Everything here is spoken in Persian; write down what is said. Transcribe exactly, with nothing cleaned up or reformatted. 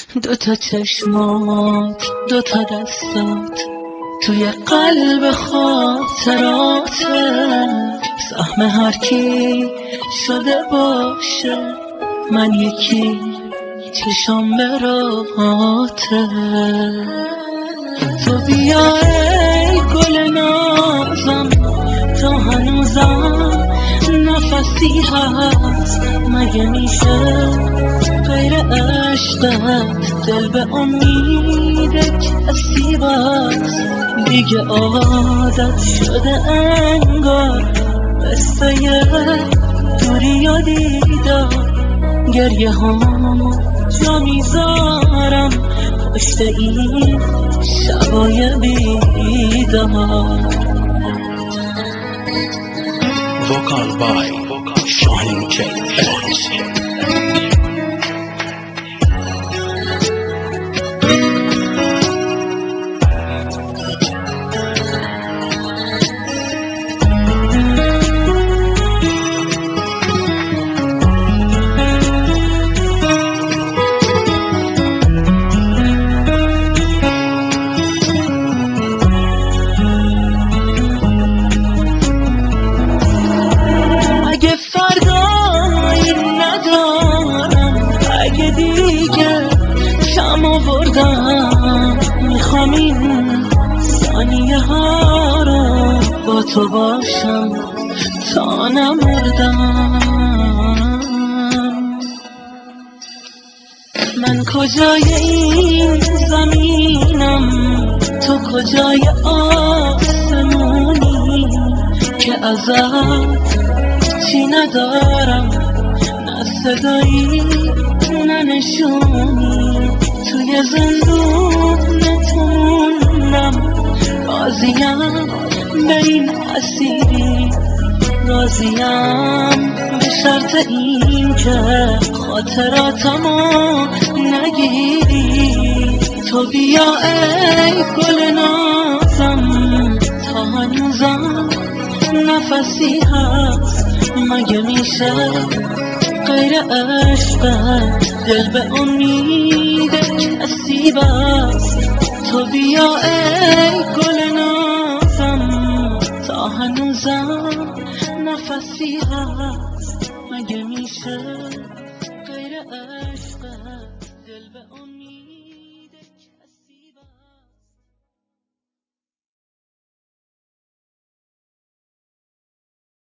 دوتا چشمات، دوتا دستات توی قلب خاطراته. سهم هر کی شده باشه، من یکی چشم به راهاته. تو بیا ای گل نازم، تا هنوزم نفسی هست. مگه میشه غیر عشقت دل به امید کسی بست؟ دیگه عادت شده انگار قصه دوری و دیدار. گریه هامو جا میذارم پشت این شبای بیدار. Vocal by Shahin K. اگه فردایی ندارم، اگه دیگه کم آوردم، میخوام این ثانیه ها رو با تو باشم تا نمردم. من کجای این زمینم، تو کجای آسمونی که ازت چی ندارم؟ نه صدایی نه نشونی، توی زندون تو موندم. راضیم به این اسیری، راضیم به شرط این که خاطراتمو نگیری. تو بیا ای گل نازم، تا هنوزم نفسی هست. مگه میشه غیر عشقت دل به امید کسی بست؟ تو بیا ای گل نازم، تا هنوزم نفسی هست. مگه میشه غیر عشق